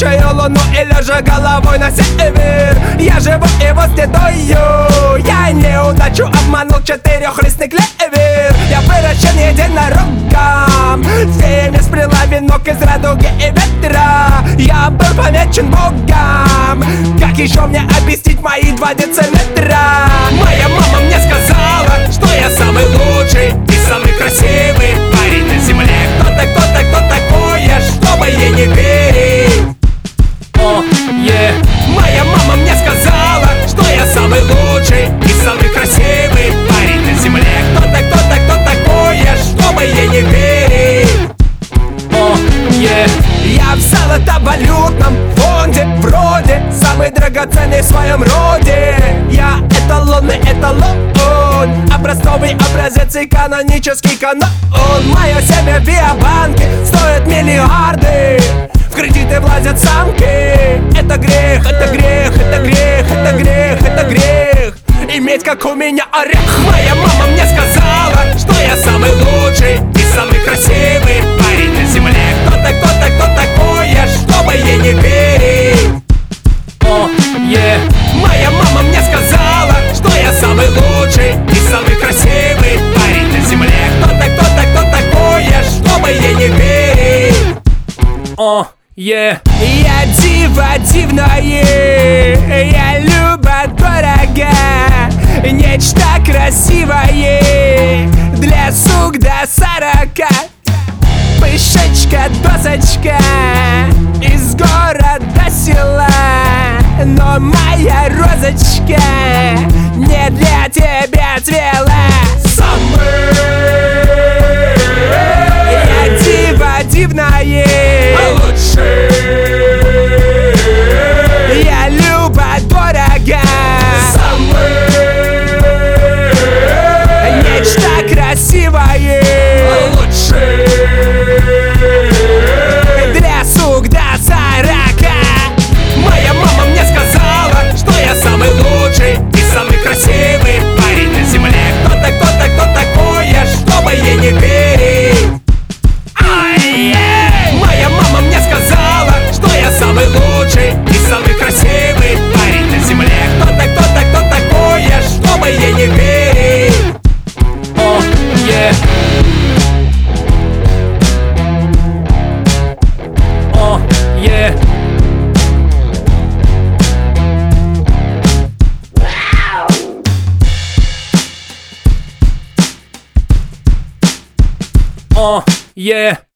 Слушаю луну и лежа головой на север. Я живу его следую. Я неудачу обманул 4-листный клевер. Я выращен единорогом. Фея мне сплела венок из радуги и ветра. Я был помечен Богом. Как еще мне объяснить мои 2 дециметра? Моя мама мне сказала, что я самый лучший и самый красивый парень на земле. Кто такое, чтобы ей не верить? Моя мама мне сказала, что я самый лучший и самый красивый парень на земле. Кто такое, чтобы ей не верить? Я в золотовалютном фонде, вроде самый драгоценный в своем роде. Я эталонный эталон, образцовый образец и канонический канон. Мое семя в биобанке стоит миллиарды. В кредиты влазят самки. Это грех, это грех, это грех, это грех, это грех иметь как у меня орех. Моя мама мне сказала, что я самый лучший и самый красивый парень на земле. Кто такое, чтобы ей не верить? Моя мама мне сказала, что я самый лучший и самый красивый парень на земле. Кто такое, чтобы ей не верить? Я диво дивное, я люба дорога, нечто красивое для сук до 40. Пышечка, досочка из города села, но моя розочка не для тебя цвела. Я диво дивное, я люба дорога, нечто красивое для сук до 40. Моя мама мне сказала, что я самый лучший и самый красивый парень на земле. Кто такое, чтобы ей не верить? Моя мама мне сказала, что я самый лучший и самый красивый парень на земле. Кто такое, чтобы ей не верить? Yeah.